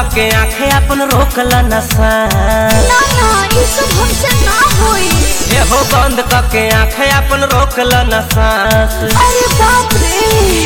के आंखें अपन रोकल नशा ना ना ये सब हमसे ना होई। एहो बंद के आंखें अपन रोकल नशा। अरे बाप रे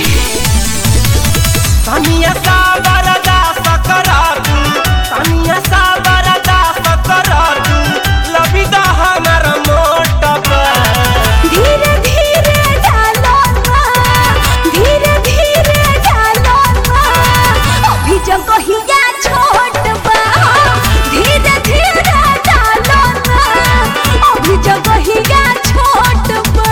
तनिया सा बर्दाश्त कर तू, तनिया सा बर्दाश्त कर तू, लबिदा हमर मोटबा। धीरे धीरे डालो ना, धीरे धीरे डालो ना, अभी जगहिया छोट बा। धीरे धीरे डालो ना, अभी जगहिया छोट बा।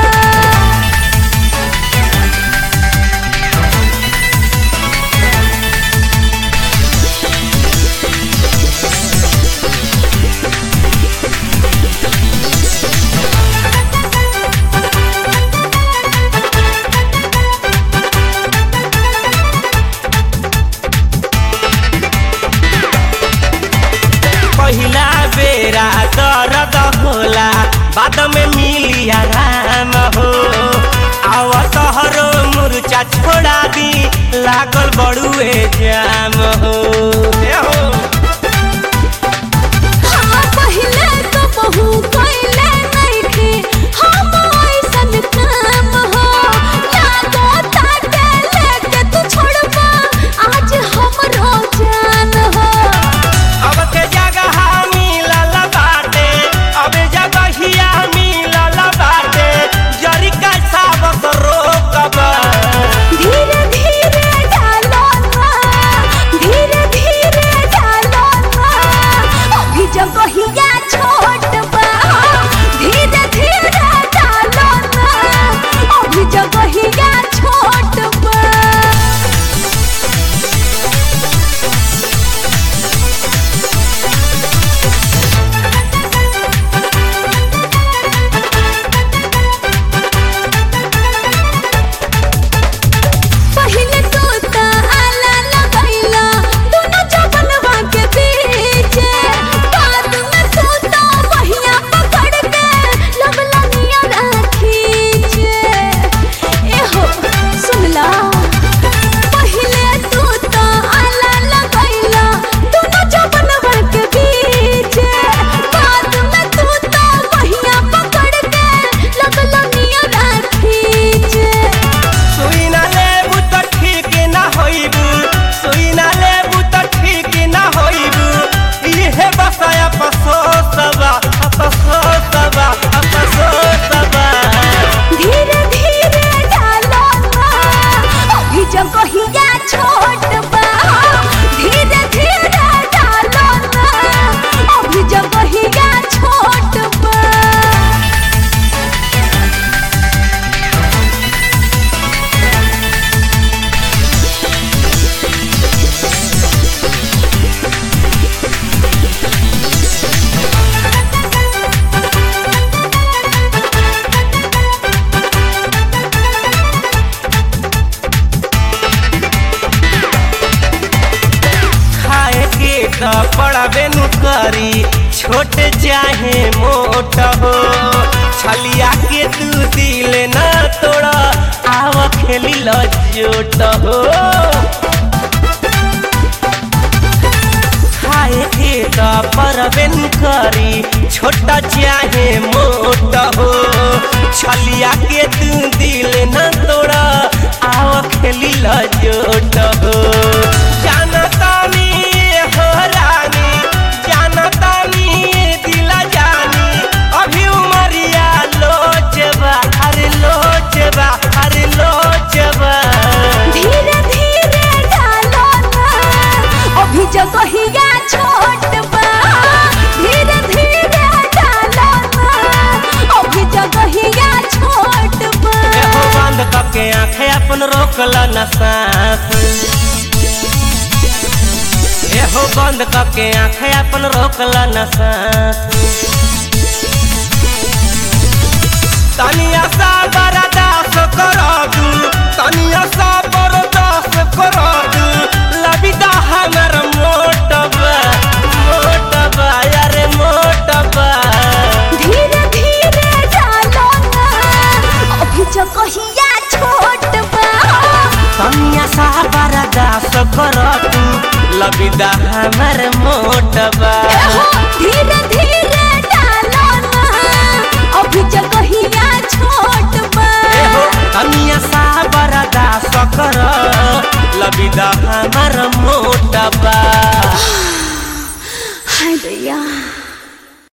पहिला बेरा दर्द होला, बाद में मिली आराम हो। आव तोहरो मुरचा छोड़ा दी, लागल बड़ुए जाम हो। हाँ पहिले तो बहु कइले नइखे हम ऐसन काम हो। लागो ताटे लेके तू छोड़बा आज हमरो जान हो। अब के जगह मिलल बाटे, अब जगहिया मिलल बाटे, जरी का साबत रोकबा। धीरे धीरे डालो ना, धीरे धीरे डालो ना, अभी जगहिया छोट बा। धीरे धीरे डालो ना, अभी जगहिया छोट बा। पहिले तो ता आला लगैला दोनों जबनवा के बीच, बाद में तू तो बहिया पकड़ के लगला निया राखीच। एहो सुनला पहिले तू तो आला लगैला दोनों जबनवा के बीच, बाद में तू तो बहिया पकड़ के लगला निया राखीच। सुई ना लेबू त ठीक ना होइबू, सुई ना लेबू त ठीक ना होइबू। इहे बसाया अफसोसबा, अफसोसबा, अफसोसबा। धीरे धीरे डालो ना, अभी जगहिया छोट बा। धीरे धीरे डालो ना, अभी जगहिया छोट बा। खाए के त पड़बे नु करी, छोट चाहे मोट हो। छलिया के तू दिल न तोड़ा, आव खेली लजोट हो। खाए के त पड़बे नु करी, छोटा चाहे मोट हो। छलिया के तू दिल न तोड़ा, आव खेली लजोट हो। जानतानी हो रानी, जानतानी दिला जानी, अभी उमरिया लोचबा, अरे लोचबा, अरे लोचबा। धीरे धीरे डालो ना, अभी जगहिया छोट बा। धीरे धीरे डालो ना, अभी जगहिया छोट बा। एहो बंद के आंखें अपन रोकल नशा। एहो बंद के आंखें अपन रोकल नशा। तनिया सा बर्दाश्त कर तू, तनिया सा बर्दाश्त कर तू, लबिदा हमर मोटबा, मोटबा, अरे मोटबा। धीरे धीरे डालो ना, अभी जगहिया छोट बा। तनिया सा बर्दाश्त कर तू, लबिदा हमर मोटबा धीरे धीरे डालो ना अभी जगहिया छोट बा तनिया सा बरदा सकर लबिदा